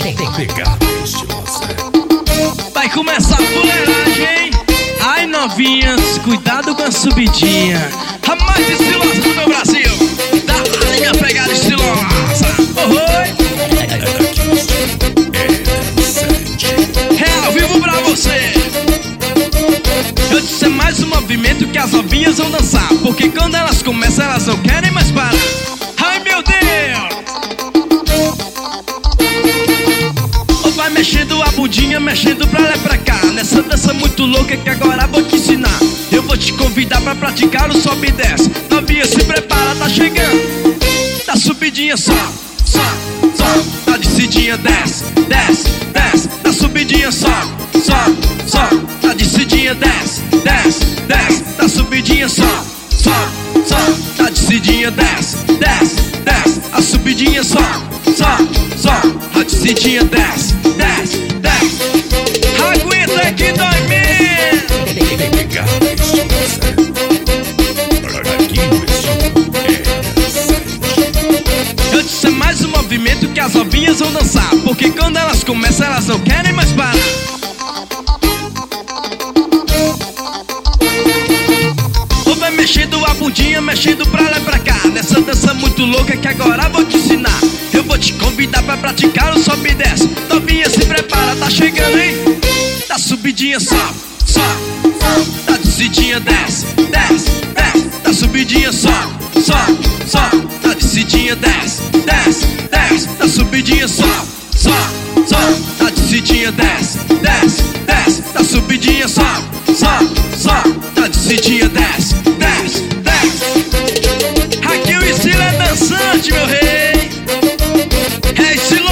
Pegada estilosa. Vai começar a fuleiragem, hein? Ai, novinhas, cuidado com a subidinha. A mais estilosa do meu Brasil. Dá-lhe minha pegada estilosa. Oi! É ao vivo pra você. Eu disse, é mais um movimento que as novinhas vão dançar, porque quando elas começam, elas não querem mais parar. Ai, meu Deus! Vai mexendo a bundinha, mexendo pra lá e pra cá, nessa dança muito louca que agora vou te ensinar. Eu vou te convidar pra praticar o sobe e desce. Novinha, se prepara, tá chegando. Tá subidinha, só, tá descidinha, desce, desce, desce. Tá subidinha, só, tá descidinha, desce, desce, desce. Tá subidinha, só, tá descidinha, desce, desce, desce. A subidinha, só, a descidinha, desce, desce, desce. Aguenta que dói mesmo. Pegada estilosa. Aqui no Eu disse, é mais um movimento que as novinhas vão dançar, porque quando elas começam, elas não querem mais parar. Ou vai mexendo a bundinha, mexendo pra lá e pra cá, nessa dança muito louca que agora vou te ensinar. Eu vou te convidar pra praticar o sobe e desce. Novinha, se prepara, tá chegando, hein? Tá subidinha, só, tá descidinha, desce, desce, desce. Tá subidinha, só, tá descidinha, desce, desce, desce. Tá subidinha, só, tá descidinha, desce, desce, desce. Tá subidinha, só, tá descidinha, desce, desce, desce. Aqui o estilo é dançante, meu rei. É estilo.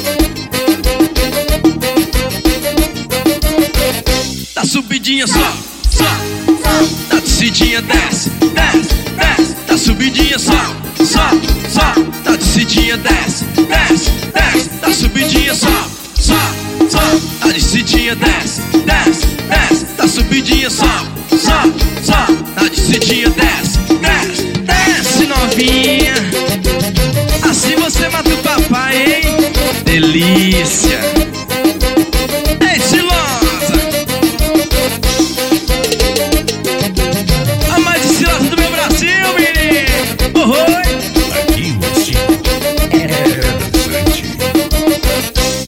Tá subidinha, só, tá descidinha, desce, desce, desce. Tá subidinha, só, tá descidinha, desce, desce, desce. Tá subidinha, só, tá descidinha, desce, desce, desce. Tá subidinha, só, tá descidinha, desce, desce, desce, novinha. Assim você mata o papai, hein? Delícia.